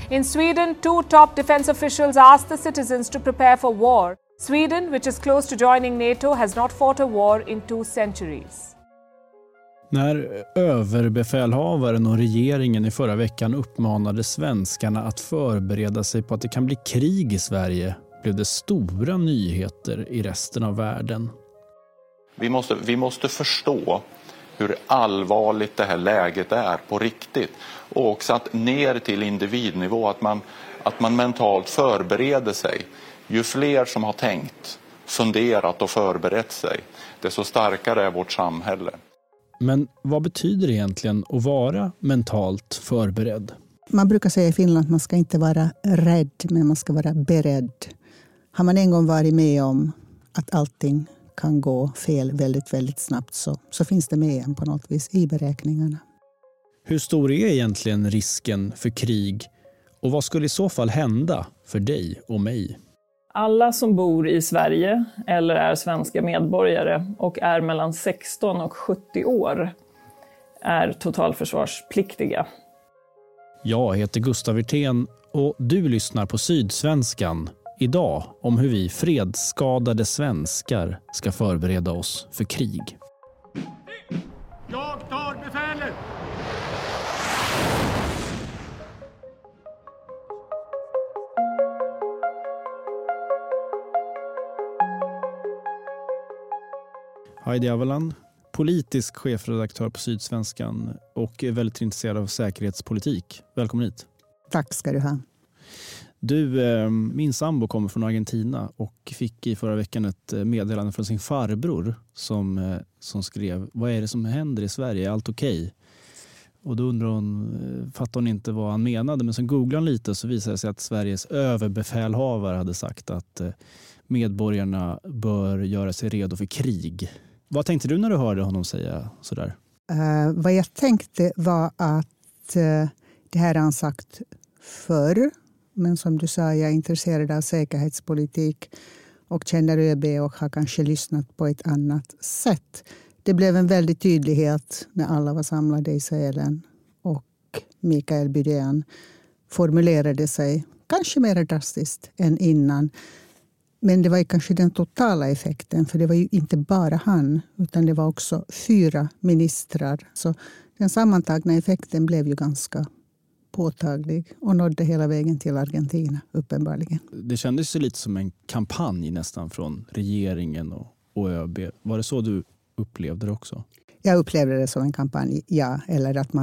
In Sweden, 2 top defense officials asked the citizens to prepare for war. Sweden, which is close to joining NATO, has not fought a war in 2 centuries. När överbefälhavaren och regeringen i förra veckan uppmanade svenskarna att förbereda sig på att det kan bli krig i Sverige blev det stora nyheter i resten av världen. Vi måste förstå hur allvarligt det här läget är på riktigt. Och också att ner till individnivå, att man mentalt förbereder sig. Ju fler som har tänkt, funderat och förberett sig, desto starkare är vårt samhälle. Men vad betyder det egentligen att vara mentalt förberedd? Man brukar säga i Finland att man ska inte vara rädd, men man ska vara beredd. Har man en gång varit med om att allting kan gå fel väldigt, väldigt snabbt så finns det med en på något vis i beräkningarna. Hur stor är egentligen risken för krig och vad skulle i så fall hända för dig och mig? Alla som bor i Sverige eller är svenska medborgare och är mellan 16 och 70 år är totalförsvarspliktiga. Jag heter Gustav Wirtén och du lyssnar på Sydsvenskan. Idag om hur vi fredsskadade svenskar ska förbereda oss för krig. Jag tar befälet! Heidi Avalan, politisk chefredaktör på Sydsvenskan och är väldigt intresserad av säkerhetspolitik. Välkommen hit. Tack ska du ha. Du, min sambo kommer från Argentina och fick i förra veckan ett meddelande från sin farbror som skrev: vad är det som händer i Sverige? Är allt okej? Och då undrar hon, fattar hon inte vad han menade, men sen googlade han lite så visade det sig att Sveriges överbefälhavare hade sagt att medborgarna bör göra sig redo för krig. Vad tänkte du när du hörde honom säga sådär? Vad jag tänkte var att det här har han sagt förr. Men som du sa, jag är intresserad av säkerhetspolitik och känner ÖB och har kanske lyssnat på ett annat sätt. Det blev en väldig tydlighet när alla var samlade i Sälen och Mikael Bydén formulerade sig kanske mer drastiskt än innan. Men det var ju kanske den totala effekten, för det var ju inte bara han utan det var också 4 ministrar. Så den sammantagna effekten blev ju ganska påtaglig och nådde hela vägen till Argentina uppenbarligen. Det kändes ju lite som en kampanj nästan från regeringen och ÖB. Var det så du upplevde det också? Jag upplevde det som en kampanj, ja. Eller att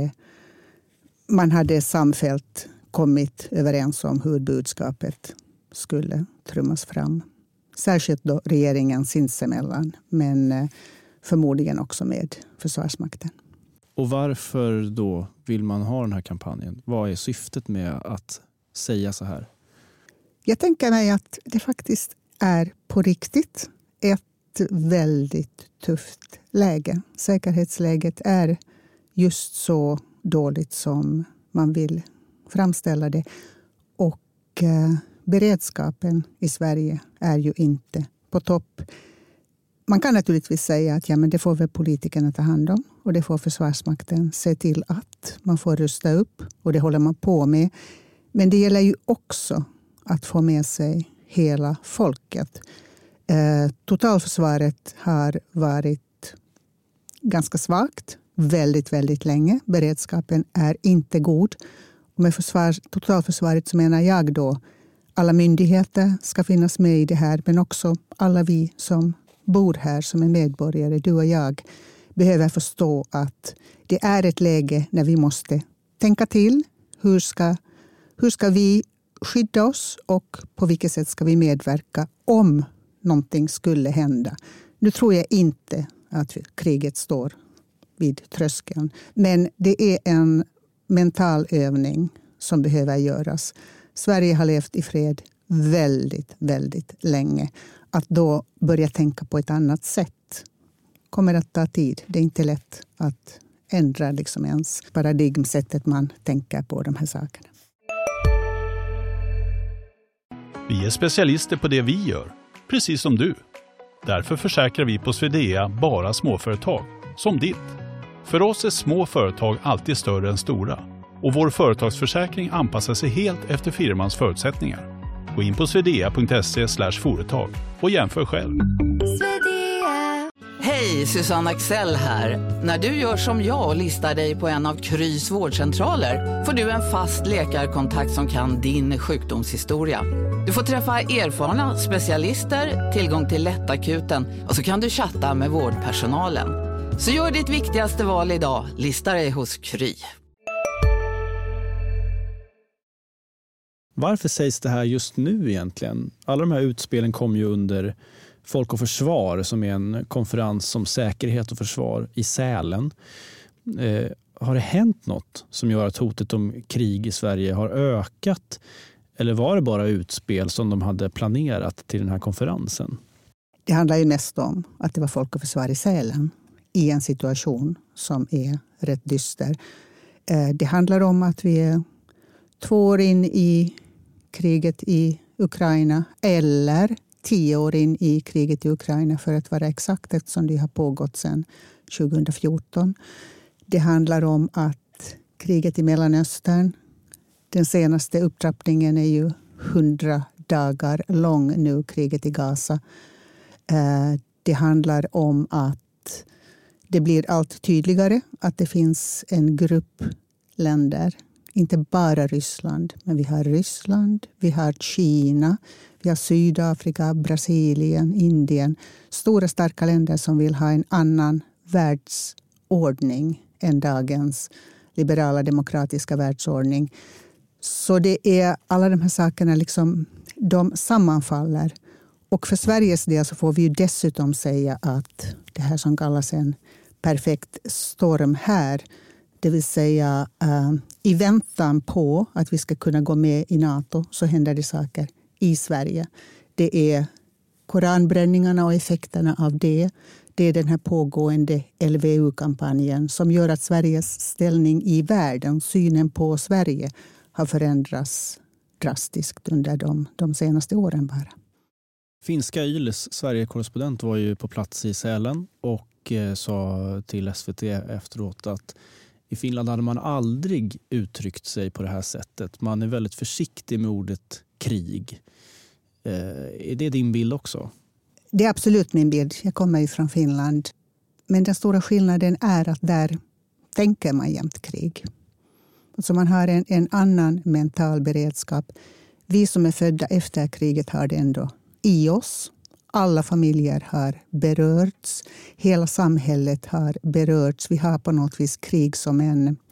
man hade samfällt kommit överens om hur budskapet skulle trummas fram. Särskilt då regeringen sinsemellan, men förmodligen också med Försvarsmakten. Och varför då vill man ha den här kampanjen? Vad är syftet med att säga så här? Jag tänker mig att det faktiskt är på riktigt ett väldigt tufft läge. Säkerhetsläget är just så dåligt som man vill framställa det. Och beredskapen i Sverige är ju inte på topp. Man kan naturligtvis säga att men det får väl politikerna ta hand om och det får Försvarsmakten se till att man får rusta upp och det håller man på med. Men det gäller ju också att få med sig hela folket. Totalförsvaret har varit ganska svagt väldigt, väldigt länge. Beredskapen är inte god. Och med totalförsvaret så menar jag då alla myndigheter ska finnas med i det här, men också alla vi som bor här som är medborgare, du och jag, behöver förstå att det är ett läge när vi måste tänka till. Hur ska vi skydda oss och på vilket sätt ska vi medverka om någonting skulle hända? Nu tror jag inte att kriget står vid tröskeln, men det är en mental övning som behöver göras. Sverige har levt i fred väldigt, väldigt länge. Att då börja tänka på ett annat sätt kommer att ta tid. Det är inte lätt att ändra ens paradigmsättet man tänker på de här sakerna. Vi är specialister på det vi gör, precis som du. Därför försäkrar vi på Swedea bara småföretag, som ditt. För oss är små företag alltid större än stora. Och vår företagsförsäkring anpassar sig helt efter firmans förutsättningar. Gå in på swedea.se/företag och jämför själv. Hej, Susanne Axel här. När du gör som jag och listar dig på en av Krys vårdcentraler får du en fast läkarkontakt som kan din sjukdomshistoria. Du får träffa erfarna specialister, tillgång till lättakuten och så kan du chatta med vårdpersonalen. Så gör ditt viktigaste val idag, lista dig hos Kry. Varför sägs det här just nu egentligen? Alla de här utspelen kom ju under Folk och försvar som är en konferens om säkerhet och försvar i Sälen. Har det hänt något som gör att hotet om krig i Sverige har ökat? Eller var det bara utspel som de hade planerat till den här konferensen? Det handlar ju mest om att det var Folk och försvar i Sälen i en situation som är rätt dyster. Det handlar om att vi är 2 år in i kriget i Ukraina eller 10 år in i kriget i Ukraina för att vara exakt, eftersom det har pågått sedan 2014. Det handlar om att kriget i Mellanöstern, den senaste upptrappningen är ju 100 dagar lång nu, kriget i Gaza. Det handlar om att det blir allt tydligare att det finns en grupp länder, inte bara Ryssland, men vi har Ryssland, vi har Kina, vi har Sydafrika, Brasilien, Indien. Stora starka länder som vill ha en annan världsordning än dagens liberala demokratiska världsordning. Så det är alla de här sakerna, liksom, de sammanfaller. Och för Sveriges del så får vi ju dessutom säga att det här som kallas en perfekt storm här, det vill säga i väntan på att vi ska kunna gå med i NATO så händer det saker i Sverige. Det är koranbränningarna och effekterna av det. Det är den här pågående LVU-kampanjen som gör att Sveriges ställning i världen, synen på Sverige, har förändrats drastiskt under de senaste åren bara. Finska Yles Sverige-korrespondent var ju på plats i Sälen och sa till SVT efteråt att i Finland hade man aldrig uttryckt sig på det här sättet. Man är väldigt försiktig med ordet krig. Är det din bild också? Det är absolut min bild. Jag kommer ju från Finland. Men den stora skillnaden är att där tänker man jämt krig. Så man har en annan mental beredskap. Vi som är födda efter kriget har det ändå i oss. Alla familjer har berörts. Hela samhället har berörts. Vi har på något vis krig som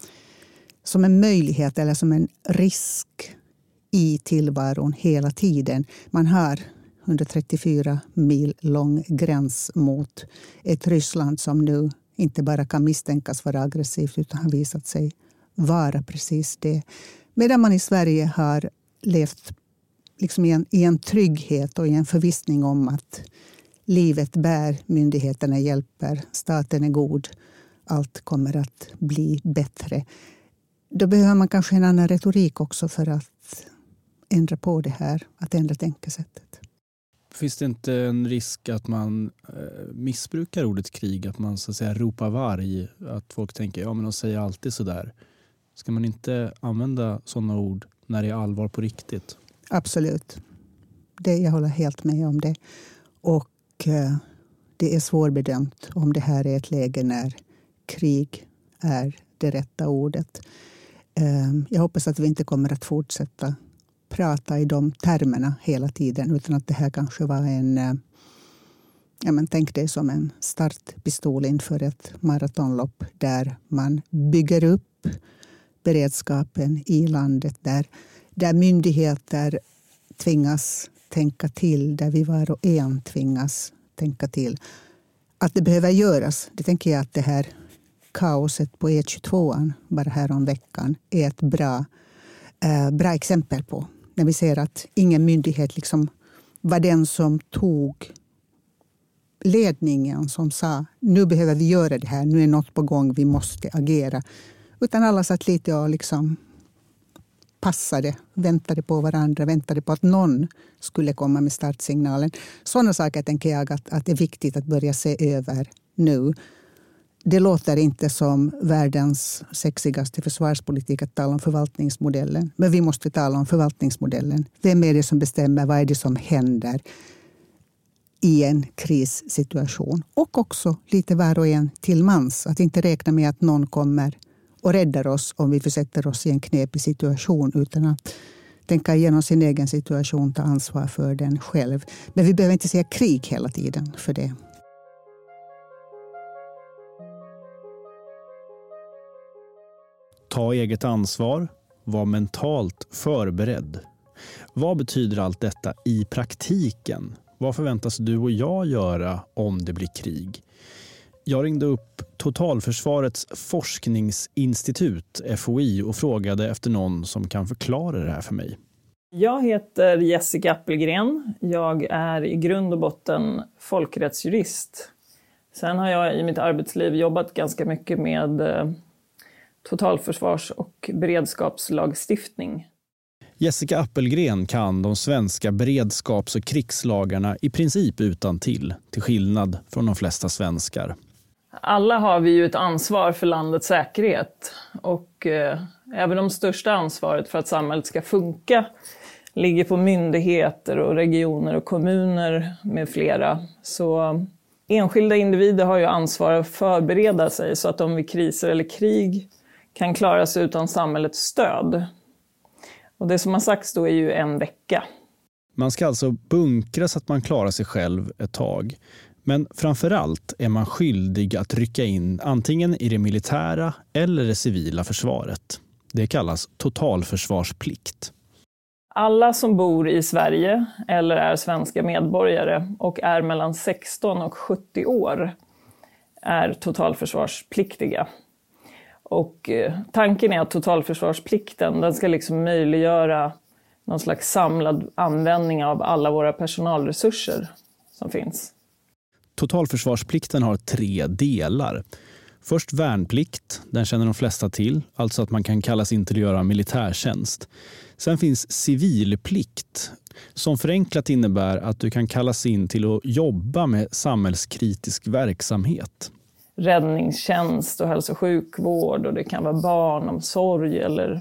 en möjlighet eller som en risk i tillvaron hela tiden. Man har 134 mil lång gräns mot ett Ryssland som nu inte bara kan misstänkas vara aggressivt utan har visat sig vara precis det. Medan man i Sverige har levt liksom i en trygghet och i en förvissning om att livet bär, myndigheterna hjälper, staten är god, allt kommer att bli bättre. Då behöver man kanske en annan retorik också för att ändra på det här, att ändra tänkesättet. Finns det inte en risk att man missbrukar ordet krig, att man så att säga ropar varg, att folk tänker ja men de säger alltid så där. Ska man inte använda sådana ord när det är allvar på riktigt? Absolut. Jag håller helt med om det. Och det är svårbedömt om det här är ett läge när krig är det rätta ordet. Jag hoppas att vi inte kommer att fortsätta prata i de termerna hela tiden utan att det här kanske var tänk dig som en startpistol inför ett maratonlopp där man bygger upp beredskapen i landet där myndigheter tvingas tänka till, där vi var och en tvingas tänka till. Att det behöver göras, det tänker jag att det här kaoset på E22 bara här om veckan är ett bra exempel på. När vi ser att ingen myndighet liksom var den som tog ledningen som sa nu behöver vi göra det här, nu är något på gång, vi måste agera. Utan alla satt lite och liksom passade, väntade på varandra, väntade på att någon skulle komma med startsignalen. Sådana saker tänker jag att det är viktigt att börja se över nu. Det låter inte som världens sexigaste försvarspolitik att tala om förvaltningsmodellen. Men vi måste tala om förvaltningsmodellen. Vem är det som bestämmer? Vad är det som händer i en krissituation? Och också lite var och en till mans. Att inte räkna med att någon kommer och räddar oss om vi försätter oss i en knepig situation, utan att tänka igenom sin egen situation, ta ansvar för den själv. Men vi behöver inte säga krig hela tiden för det. Ta eget ansvar, var mentalt förberedd. Vad betyder allt detta i praktiken? Vad förväntas du och jag göra om det blir krig? Jag ringde upp Totalförsvarets forskningsinstitut, FOI, och frågade efter någon som kan förklara det här för mig. Jag heter Jessica Appelgren. Jag är i grund och botten folkrättsjurist. Sen har jag i mitt arbetsliv jobbat ganska mycket med totalförsvars- och beredskapslagstiftning. Jessica Appelgren kan de svenska beredskaps- och krigslagarna i princip utan till skillnad från de flesta svenskar. Alla har vi ju ett ansvar för landets säkerhet, och även om största ansvaret för att samhället ska funka ligger på myndigheter och regioner och kommuner med flera. Så enskilda individer har ju ansvar att förbereda sig så att de vid kriser eller krig kan klara sig utan samhällets stöd. Och det som har sagts då är ju 1 vecka. Man ska alltså bunkra så att man klarar sig själv ett tag. Men framförallt är man skyldig att rycka in antingen i det militära eller det civila försvaret. Det kallas totalförsvarsplikt. Alla som bor i Sverige eller är svenska medborgare och är mellan 16 och 70 år är totalförsvarspliktiga. Och tanken är att totalförsvarsplikten den ska liksom möjliggöra någon slags samlad användning av alla våra personalresurser som finns. Totalförsvarsplikten har 3 delar. Först värnplikt, den känner de flesta till, alltså att man kan kallas in till att göra militärtjänst. Sen finns civilplikt, som förenklat innebär att du kan kallas in till att jobba med samhällskritisk verksamhet. Räddningstjänst och hälso- och sjukvård, och det kan vara barnomsorg eller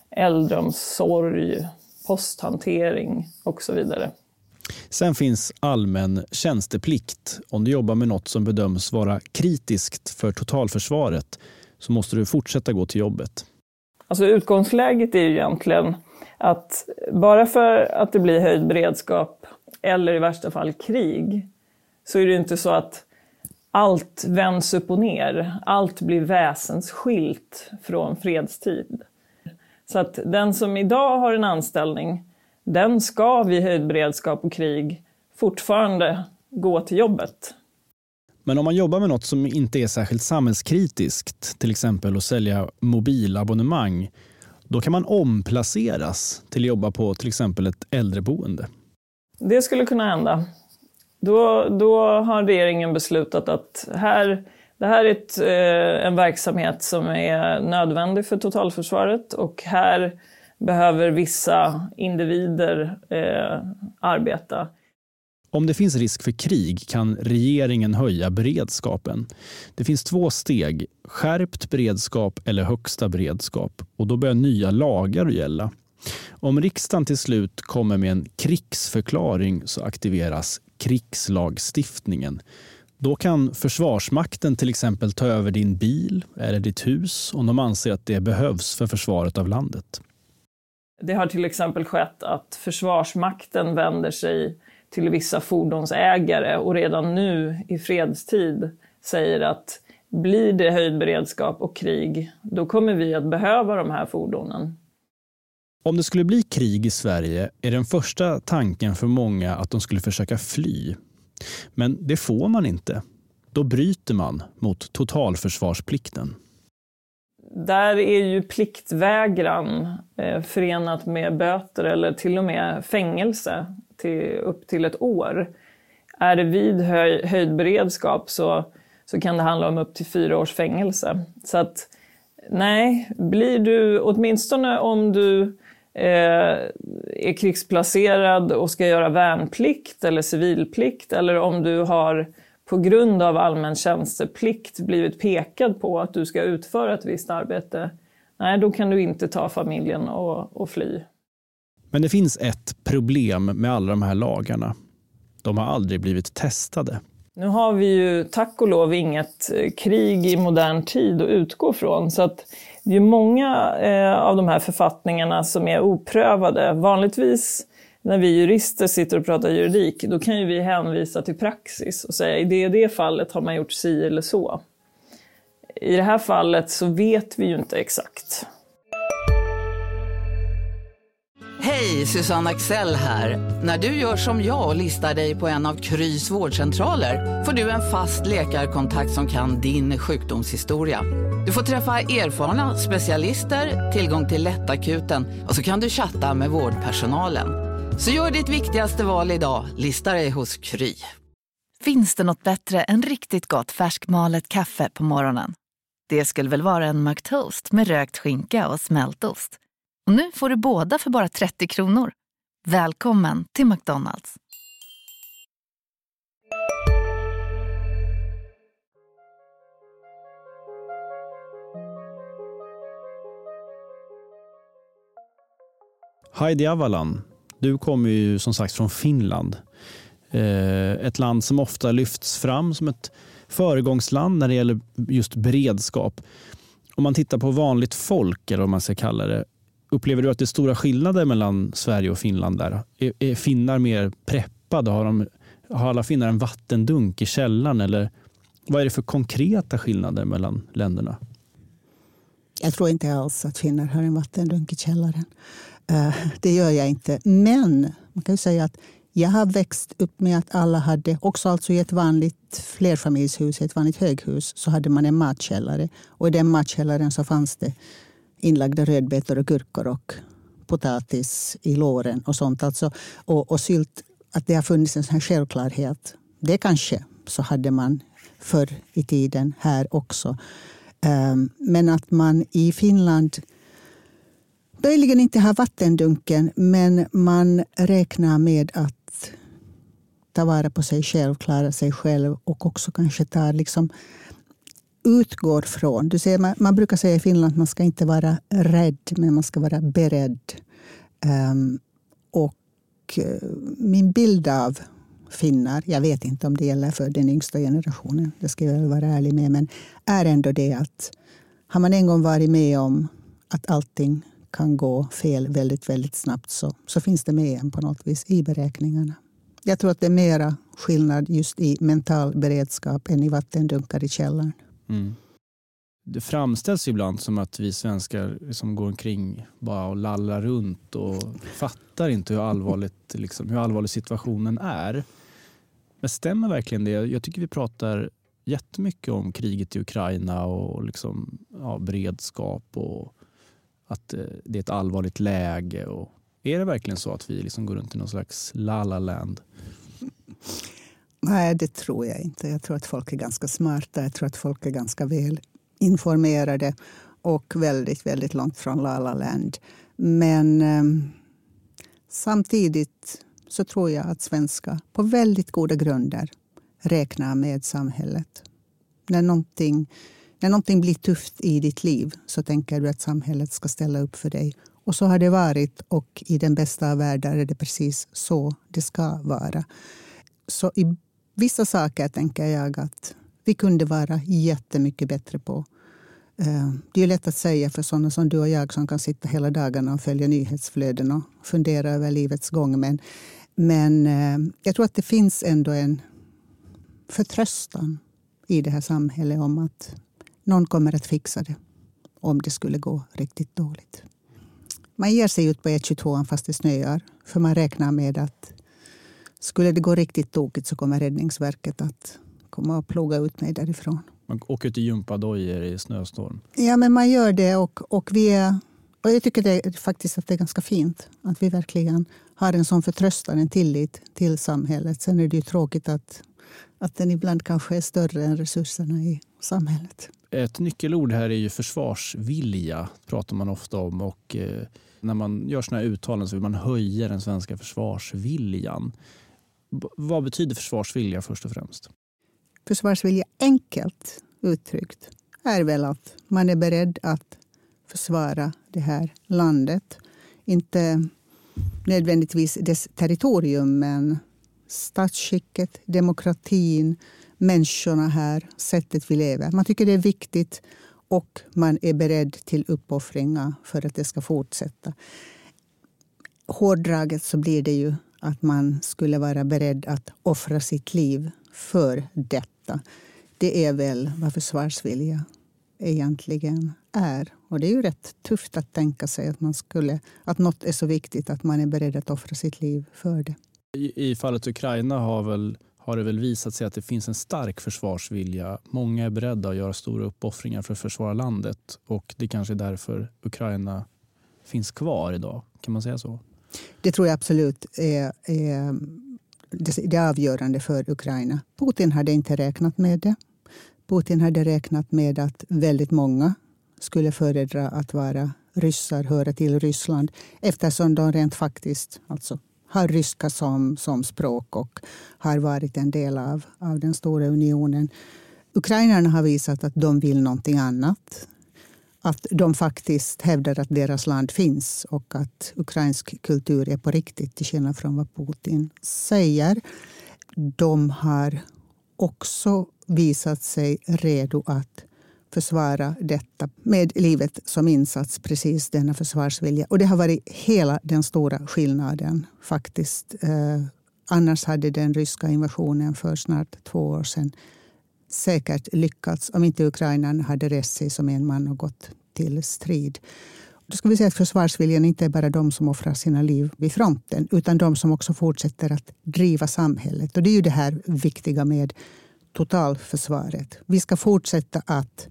äldreomsorg, posthantering och så vidare. Sen finns allmän tjänsteplikt. Om du jobbar med något som bedöms vara kritiskt för totalförsvaret så måste du fortsätta gå till jobbet. Alltså utgångsläget är ju egentligen att bara för att det blir höjd beredskap eller i värsta fall krig så är det inte så att allt vänds upp och ner. Allt blir väsensskilt från fredstid. Så att den som idag har en anställning, den ska vid höjd beredskap och krig fortfarande gå till jobbet. Men om man jobbar med något som inte är särskilt samhällskritiskt, till exempel att sälja mobilabonnemang, då kan man omplaceras till att jobba på till exempel ett äldreboende. Det skulle kunna hända. Då har regeringen beslutat att det här är en verksamhet som är nödvändig för totalförsvaret, och här behöver vissa individer arbeta. Om det finns risk för krig kan regeringen höja beredskapen. Det finns 2 steg, skärpt beredskap eller högsta beredskap, och då börjar nya lagar att gälla. Om riksdagen till slut kommer med en krigsförklaring så aktiveras krigslagstiftningen. Då kan Försvarsmakten till exempel ta över din bil eller ditt hus om de anser att det behövs för försvaret av landet. Det har till exempel skett att Försvarsmakten vänder sig till vissa fordonsägare och redan nu i fredstid säger att blir det höjd beredskap och krig, då kommer vi att behöva de här fordonen. Om det skulle bli krig i Sverige är den första tanken för många att de skulle försöka fly. Men det får man inte. Då bryter man mot totalförsvarsplikten. Där är ju pliktvägran förenat med böter eller till och med fängelse upp till 1 år. Är det vid höjd beredskap så kan det handla om upp till 4 års fängelse. Så att nej, blir du åtminstone om du är krigsplacerad och ska göra värnplikt eller civilplikt, eller om du har på grund av allmän tjänsteplikt blivit pekad på att du ska utföra ett visst arbete, nej, då kan du inte ta familjen och fly. Men det finns ett problem med alla de här lagarna. De har aldrig blivit testade. Nu har vi ju tack och lov inget krig i modern tid att utgå från, så att det är många av de här författningarna som är oprövade. Vanligtvis när vi jurister sitter och pratar juridik, då kan ju vi hänvisa till praxis och säga i det fallet har man gjort si eller så. I det här fallet så vet vi ju inte exakt. Hej, Susanne Axel här. När du gör som jag och listar dig på en av Krys vårdcentraler får du en fast läkarkontakt som kan din sjukdomshistoria. Du får träffa erfarna specialister, tillgång till lättakuten och så kan du chatta med vårdpersonalen. Så gör ditt viktigaste val idag, lista dig hos Kry. Finns det något bättre än riktigt gott färskmalet kaffe på morgonen? Det skulle väl vara en McToast med rökt skinka och smältost. Och nu får du båda för bara 30 kronor. Välkommen till McDonald's. Heidi Avalan, du kommer ju som sagt från Finland. Ett land som ofta lyfts fram som ett föregångsland när det gäller just beredskap. Om man tittar på vanligt folk, eller vad man ska kalla det, upplever du att det är stora skillnader mellan Sverige och Finland där? Är finnar mer preppade? Har alla finnar en vattendunk i källaren? Eller vad är det för konkreta skillnader mellan länderna? Jag tror inte alls att finnar har en vattendunk i källaren. Det gör jag inte. Men man kan ju säga att jag har växt upp med att alla hade, också alltså i ett vanligt flerfamiljshus, ett vanligt höghus, så hade man en matkällare. Och i den matkällaren så fanns det inlagda rödbetor och gurkor och potatis i låren och sånt. Alltså, och sylt, att det har funnits en sån här självklarhet. Det kanske så hade man förr i tiden här också. Men att man i Finland möjligen inte har vattendunken, men man räknar med att ta vara på sig själv, klara sig själv och också kanske utgår från. Du säger, man brukar säga i Finland att man ska inte vara rädd, men man ska vara beredd. Och min bild av finnar, jag vet inte om det gäller för den yngsta generationen, det ska jag väl vara ärlig med, men är ändå det att har man en gång varit med om att allting kan gå fel väldigt, väldigt snabbt så finns det med en på något vis i beräkningarna. Jag tror att det är mera skillnad just i mental beredskap än i vattendunkar i källaren. Mm. Det framställs ibland som att vi svenskar som går omkring bara och lallar runt och fattar inte hur allvarlig situationen är. Men stämmer verkligen det? Jag tycker vi pratar jättemycket om kriget i Ukraina och beredskap och att det är ett allvarligt läge. Och är det verkligen så att vi går runt i någon slags la-la-land? Nej, det tror jag inte. Jag tror att folk är ganska smarta. Jag tror att folk är ganska väl informerade och väldigt, väldigt långt från la-la-land. Men samtidigt så tror jag att svenskar på väldigt goda grunder räknar med samhället. När någonting blir tufft i ditt liv så tänker du att samhället ska ställa upp för dig. Och så har det varit, och i den bästa av världar är det precis så det ska vara. Så i vissa saker tänker jag att vi kunde vara jättemycket bättre på. Det är lätt att säga för sådana som du och jag som kan sitta hela dagarna och följa nyhetsflöden och fundera över livets gång. Men jag tror att det finns ändå en förtröstan i det här samhället om att någon kommer att fixa det om det skulle gå riktigt dåligt. Man ger sig ut på E22 fast det snöar, för man räknar med att skulle det gå riktigt tokigt så kommer Räddningsverket att komma och ploga ut mig därifrån. Man åker ut i gympadojor i snöstorm. Ja, men man gör det och jag tycker det faktiskt att det är ganska fint att vi verkligen har en sån förtröstan, en tillit till samhället. Sen är det ju tråkigt att den ibland kanske är större än resurserna i samhället. Ett nyckelord här är ju försvarsvilja, pratar man ofta om. Och när man gör såna här uttalanden så vill man höja den svenska försvarsviljan. Vad betyder försvarsvilja först och främst? Försvarsvilja enkelt uttryckt är väl att man är beredd att försvara det här landet. Inte nödvändigtvis dess territorium, men statsskicket, demokratin, människorna här, sättet vi lever. Man tycker det är viktigt och man är beredd till uppoffringar för att det ska fortsätta. Hårdraget så blir det ju att man skulle vara beredd att offra sitt liv för detta. Det är väl vad försvarsvilja egentligen är. Och det är ju rätt tufft att tänka sig att något är så viktigt att man är beredd att offra sitt liv för det. I fallet Ukraina har det väl visat sig att det finns en stark försvarsvilja. Många är beredda att göra stora uppoffringar för att försvara landet. Och det kanske är därför Ukraina finns kvar idag. Kan man säga så? Det tror jag absolut är det avgörande för Ukraina. Putin hade inte räknat med det. Putin hade räknat med att väldigt många skulle föredra att vara ryssar, höra till Ryssland. Eftersom de rent faktiskt har ryska som språk och har varit en del av den stora unionen. Ukrainarna har visat att de vill någonting annat. Att de faktiskt hävdar att deras land finns och att ukrainsk kultur är på riktigt till skillnad från vad Putin säger. De har också visat sig redo att försvara detta med livet som insats, precis denna försvarsvilja. Och det har varit hela den stora skillnaden faktiskt. Annars hade den ryska invasionen för snart 2 år sedan säkert lyckats om inte Ukraina hade rest sig som en man och gått till strid. Då ska vi säga att försvarsviljan inte är bara de som offrar sina liv vid fronten utan de som också fortsätter att driva samhället. Och det är ju det här viktiga med totalförsvaret. Vi ska fortsätta att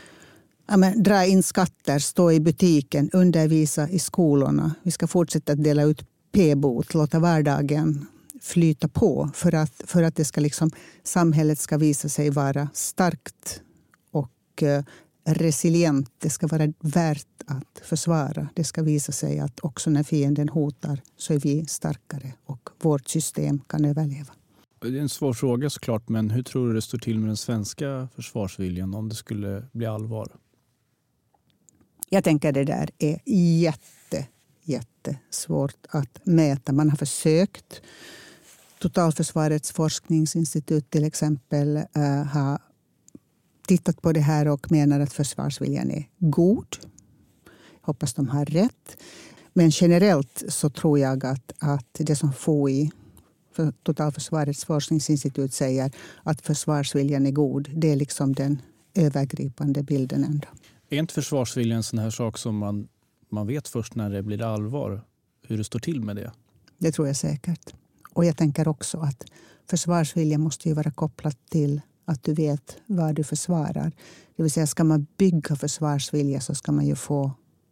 dra in skatter, stå i butiken, undervisa i skolorna. Vi ska fortsätta att dela ut p-bot, låta vardagen flyta på för att det ska samhället ska visa sig vara starkt och resilient. Det ska vara värt att försvara. Det ska visa sig att också när fienden hotar så är vi starkare och vårt system kan överleva. Det är en svår fråga såklart, men hur tror du det står till med den svenska försvarsviljan om det skulle bli allvar? Jag tänker det där är jättesvårt att mäta. Man har försökt. Totalförsvarets forskningsinstitut till exempel har tittat på det här och menar att försvarsviljan är god. Jag hoppas de har rätt. Men generellt så tror jag att det som FOI, för Totalförsvarets forskningsinstitut, säger att försvarsviljan är god. Det är den övergripande bilden ändå. Är inte försvarsviljan en sån här sak som man vet först när det blir allvar? Hur det står till med det? Det tror jag säkert. Och jag tänker också att försvarsvilja måste ju vara kopplat till att du vet vad du försvarar. Det vill säga, ska man bygga försvarsvilja så ska man ju få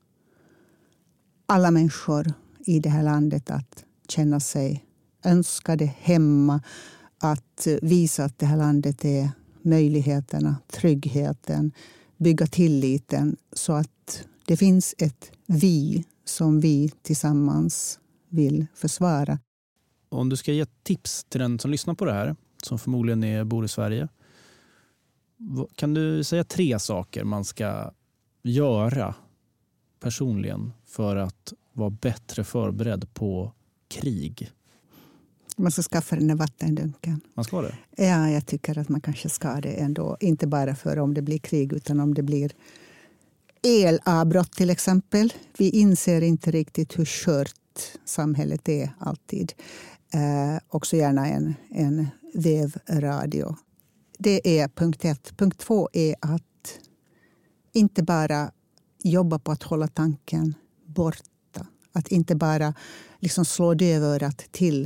alla människor i det här landet att känna sig önskade hemma. Att visa att det här landet är möjligheterna, tryggheten, bygga tilliten så att det finns ett vi som vi tillsammans vill försvara. Om du ska ge ett tips till den som lyssnar på det här, som förmodligen bor i Sverige, kan du säga 3 saker man ska göra personligen för att vara bättre förberedd på krig? Man ska skaffa den där vattendunken. Man ska det? Ja, jag tycker att man kanske ska det ändå. Inte bara för om det blir krig utan om det blir elavbrott till exempel. Vi inser inte riktigt hur skört samhället är alltid. Också gärna en vevradio. Det är punkt 1. Punkt 2 är att inte bara jobba på att hålla tanken borta. Att inte bara slå dövörat till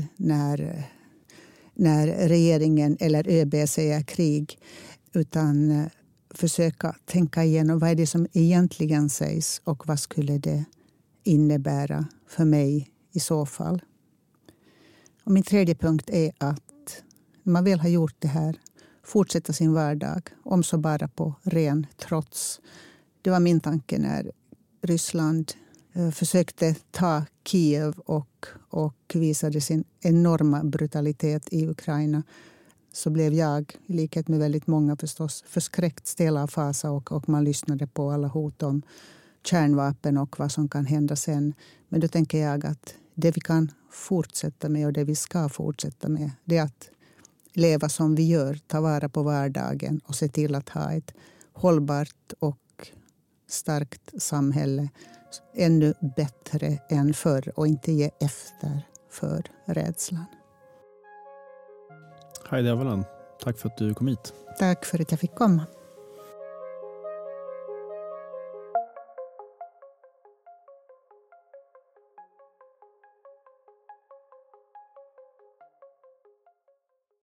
när regeringen eller ÖB säger krig. Utan försöka tänka igenom vad är det som egentligen sägs och vad skulle det innebära för mig i så fall. Och min 3:e punkt är att när man väl har gjort det här, fortsätta sin vardag, om så bara på ren trots. Det var min tanke när Ryssland försökte ta Kiev och visade sin enorma brutalitet i Ukraina. så blev jag, i likhet med väldigt många förstås, förskräckt, stel av fasa och man lyssnade på alla hot om kärnvapen och vad som kan hända sen. Men då tänker jag att det vi kan fortsätta med och det vi ska fortsätta med, det är att leva som vi gör, ta vara på vardagen och se till att ha ett hållbart och starkt samhälle ännu bättre än förr och inte ge efter för rädslan. Heidi Avellan, tack för att du kom hit. Tack för att jag fick komma.